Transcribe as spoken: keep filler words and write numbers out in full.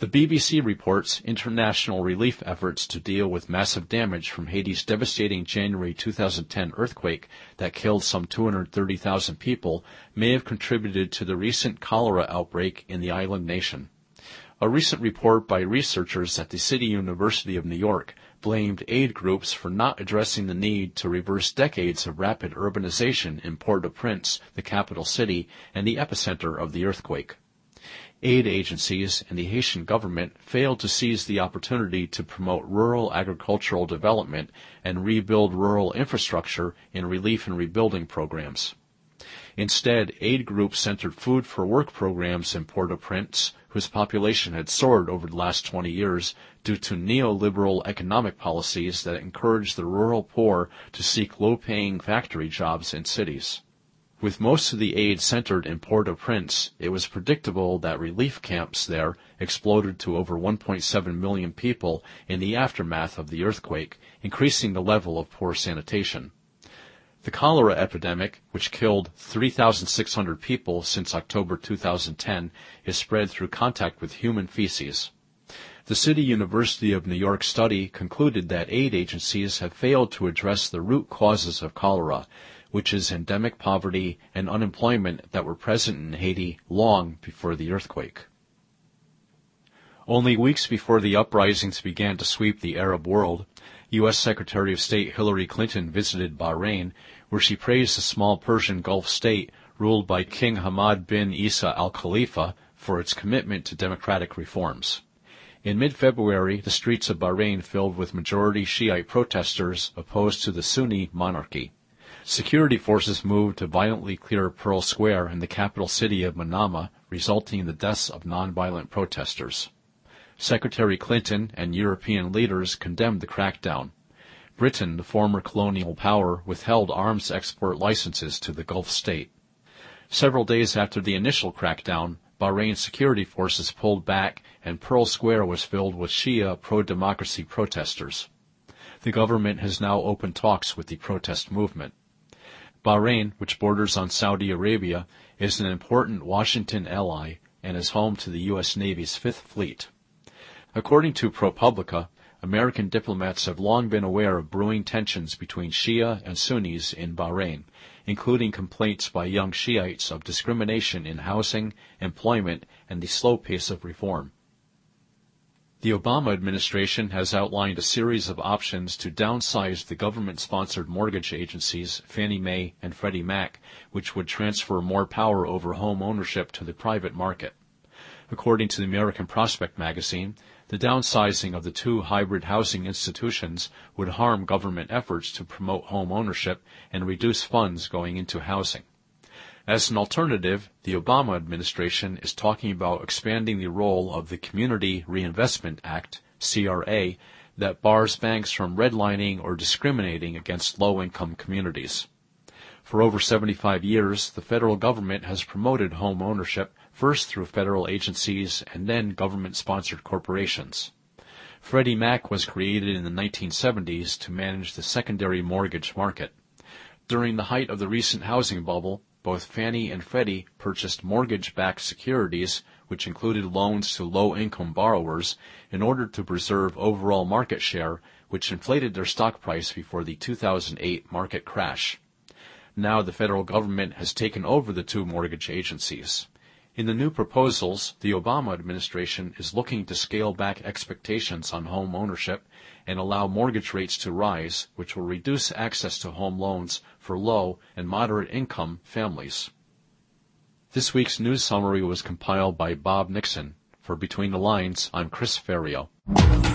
The B B C reports international relief efforts to deal with massive damage from Haiti's devastating January two thousand ten earthquake that killed some two hundred thirty thousand people may have contributed to the recent cholera outbreak in the island nation. A recent report by researchers at the City University of New York blamed aid groups for not addressing the need to reverse decades of rapid urbanization in Port-au-Prince, the capital city, and the epicenter of the earthquake. Aid agencies and the Haitian government failed to seize the opportunity to promote rural agricultural development and rebuild rural infrastructure in relief and rebuilding programs. Instead, aid groups centered food for work programs in Port-au-Prince, whose population had soared over the last twenty years due to neoliberal economic policies that encouraged the rural poor to seek low-paying factory jobs in cities. With most of the aid centered in Port-au-Prince, it was predictable that relief camps there exploded to over one point seven million people in the aftermath of the earthquake, increasing the level of poor sanitation. The cholera epidemic, which killed three thousand six hundred people since October two thousand ten, is spread through contact with human feces. The City University of New York study concluded that aid agencies have failed to address the root causes of cholera, which is endemic poverty and unemployment that were present in Haiti long before the earthquake. Only weeks before the uprisings began to sweep the Arab world, U S Secretary of State Hillary Clinton visited Bahrain, where she praised the small Persian Gulf state ruled by King Hamad bin Isa al Khalifa for its commitment to democratic reforms. In mid-February, the streets of Bahrain filled with majority Shiite protesters opposed to the Sunni monarchy. Security forces moved to violently clear Pearl Square in the capital city of Manama, resulting in the deaths of nonviolent protesters. Secretary Clinton and European leaders condemned the crackdown. Britain, the former colonial power, withheld arms export licenses to the Gulf state. Several days after the initial crackdown, Bahrain security forces pulled back and Pearl Square was filled with Shia pro-democracy protesters. The government has now opened talks with the protest movement. Bahrain, which borders on Saudi Arabia, is an important Washington ally and is home to the U S Navy's Fifth Fleet. According to ProPublica, American diplomats have long been aware of brewing tensions between Shia and Sunnis in Bahrain, including complaints by young Shiites of discrimination in housing, employment, and the slow pace of reform. The Obama administration has outlined a series of options to downsize the government-sponsored mortgage agencies Fannie Mae and Freddie Mac, which would transfer more power over home ownership to the private market. According to the American Prospect magazine, the downsizing of the two hybrid housing institutions would harm government efforts to promote home ownership and reduce funds going into housing. As an alternative, the Obama administration is talking about expanding the role of the Community Reinvestment Act, C R A, that bars banks from redlining or discriminating against low-income communities. For over seventy-five years, the federal government has promoted home ownership, first through federal agencies and then government-sponsored corporations. Freddie Mac was created in the nineteen seventies to manage the secondary mortgage market. During the height of the recent housing bubble, both Fannie and Freddie purchased mortgage-backed securities, which included loans to low-income borrowers, in order to preserve overall market share, which inflated their stock price before the two thousand eight market crash. Now the federal government has taken over the two mortgage agencies. In the new proposals, the Obama administration is looking to scale back expectations on home ownership and allow mortgage rates to rise, which will reduce access to home loans for low and moderate income families. This week's news summary was compiled by Bob Nixon. For Between the Lines, I'm Chris Ferrio.